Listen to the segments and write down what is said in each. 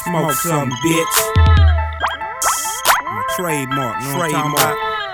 Smoke something, bitch. My trademark, know what I'm talking about?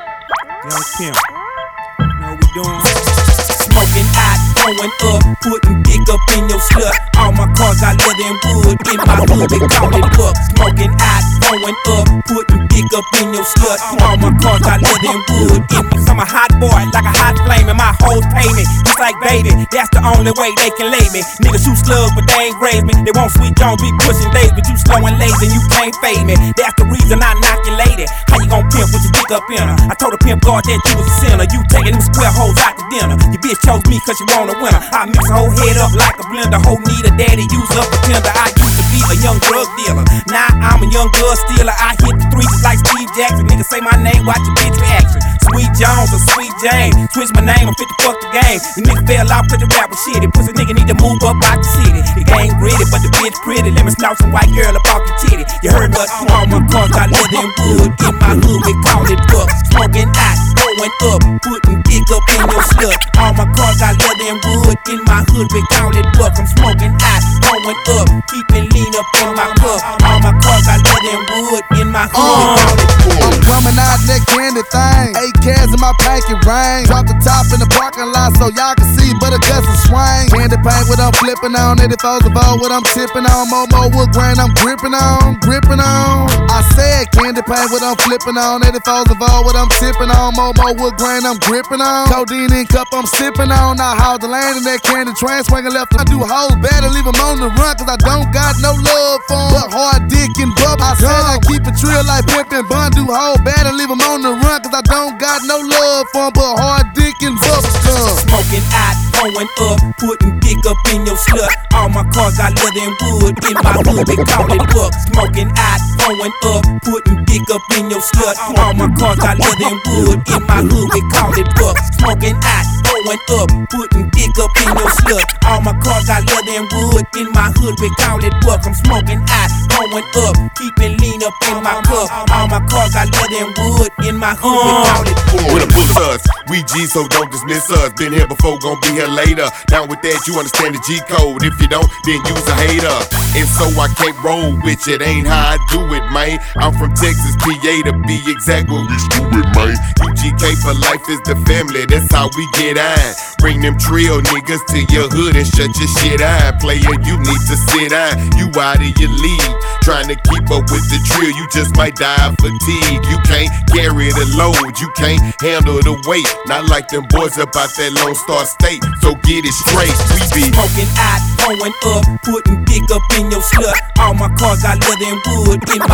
Young Pimp. Know what we doing? Smoking hot, going up, putting dick up in your slut. All my cars got leather and wood, in my hood they call it buck. Smoking hot, going up, putting dick up in your slut. All my cars got leather and wood, I'm a hot boy, like a hot flame, and my hoes pay me. Just like baby, that's the only way they can lay me. Niggas shoot slugs, but they ain't graze me. They want Sweet Jones, be pushing days, but you slow and lazy, and you can't fade me. That's the reason I knock your lady. How you gon' pimp with your dick up in her? I told the pimp guard that you was a sinner. You taking them square hoes out to dinner. Your bitch chose me cause you want a winner. I mix her whole head up like a blender. Whole need a daddy, use up a tender. I used to be a young drug dealer. Now I'm a young girl stealer. I hit the three just like Steve Jackson. Niggas say my name, watch your bitch reaction. Sweet Jones or Sweet James. Switch my name, I'm fit to fuck the game. The nigga fell off cause the rap was shitty. Pussy nigga need to move up out the city. The game gritty, but the bitch pretty. Let me snout some white girl up off your titty. You heard what? All my cars got leather and wood. In my hood, we call it buck. Smoking hot, going up, putting dick up in your slut. All my cars got leather and wood. In my hood, we call it buck. I'm smoking hot, going up, keeping lean up in my cup. All my cars got leather and wood. In my hood, we call it buck. I'm drumming out that candy thing. 8 cans in my packet ring. Drop the top in the parking lot so y'all can see, but a gust of swing. Candy paint what I'm flipping on. 84's about what I'm tipping on. Momo wood grain I'm gripping on, gripping on. I said candy paint what I'm flipping on. 84's about what I'm tipping on. Momo wood grain I'm gripping on. Codeine in cup I'm sipping on. I haul the land in that candy train. Swinging left, I do hoes better. Leave them on the run cause I don't got no love for 'em. But hard dick and bubble. I said I keep it trill like Pimp and Bun. Do hoes better. Leave them on the run cause I don't got no love for 'em. But hard dick and bubble scum. Smoking hot, going up, putting dick up in your slut. All my cars got leather and wood. In my hood, they call it buck. Smoking hot, going up, putting dick up in your slut. All my cars got leather and wood. In my hood, they call it buck. Smoking hot, going up, putting dick up in your slut. All my cars got leather and wood. In my hood, we call it buck. I'm smoking hot, going up, keeping lean up in my cup. All my cars got leather and wood. In my hood, we call it buck. With a bullet us, we G, so don't dismiss us. Been here before, gon' be here later. Down with that, you understand the G code. If you don't, then you's a hater. And so I can't roll with it, ain't how I do it, man. I'm from Texas, PA to be exact, what we do it, man. UGK for life is the family, that's how we get on. Bring them trill niggas to your hood and shut your shit on. Player, you need to sit down, you out of your league. Trying to keep up with the drill, you just might die of fatigue. You can't carry the load, you can't handle the weight. Not like them boys up out that Lone Star State, so get it straight, we be smoking hot, going up, putting dick up in your slut. All my cars got leather and wood. In my